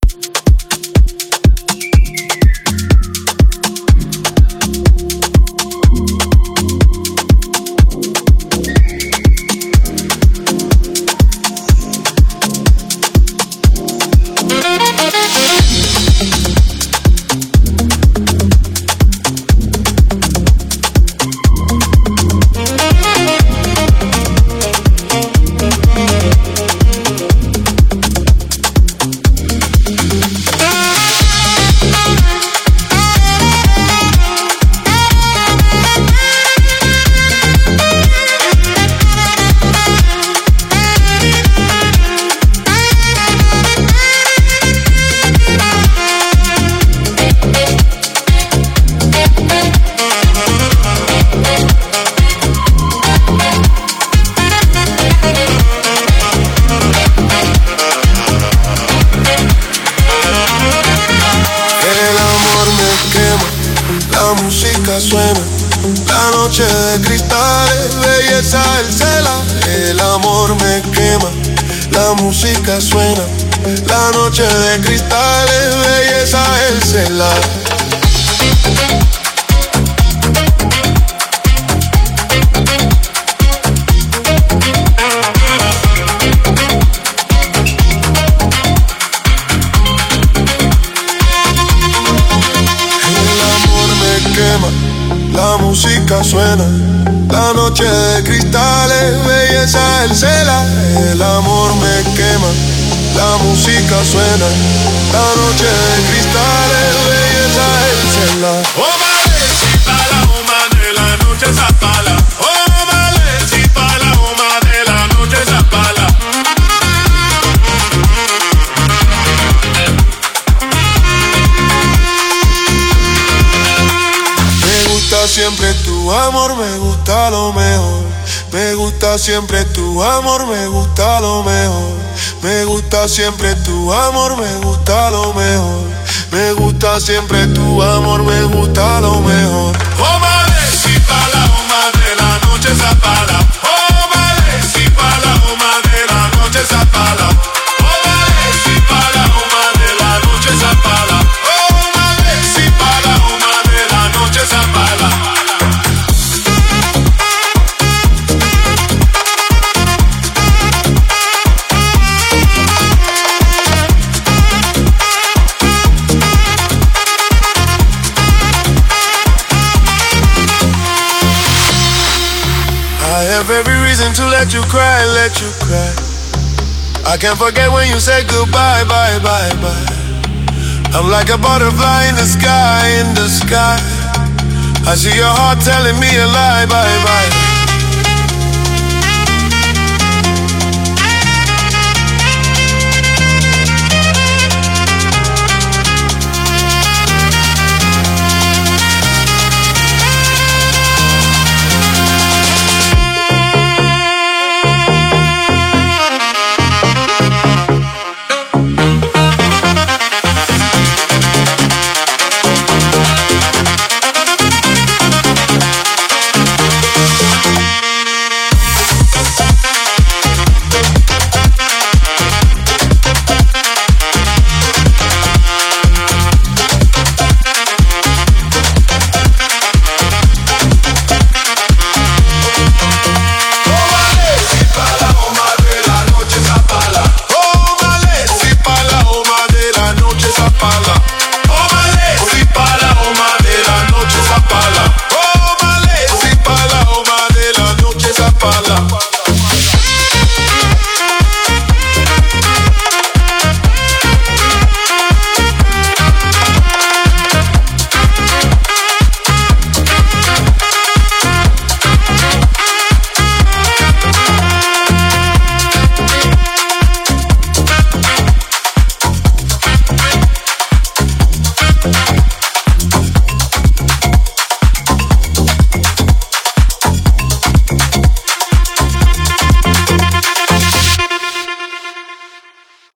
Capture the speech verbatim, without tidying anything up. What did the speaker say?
Suena la noche de cristales, belleza del cela. El amor me quema, la música suena. La noche de cristales, belleza del cela. La música suena, la noche de cristales, belleza del cela. El amor me quema, la música suena, la noche de cristales, belleza del cela. Oh, vale, si pa' la huma de la noche esa pala. Oh, vale, si pa' la huma de la noche esa pala. Me gusta siempre tu amor, me gusta lo mejor. Me gusta siempre tu amor, me gusta lo mejor. Me gusta siempre tu amor, me gusta lo mejor. Me gusta siempre tu amor, me gusta lo mejor. Oh, vale, si pa' la huma de la noche esa pala. Oh, vale, si pa' la huma de la noche esa pala. Oh, vale, si pa' la huma de la noche esa pala. Oh, vale, si pa' la huma de la noche esa pala. I have every reason to let you cry, let you cry. I can't forget when you said goodbye, bye, bye, bye. I'm like a butterfly in the sky, in the sky. I see your heart telling me a lie, bye, bye.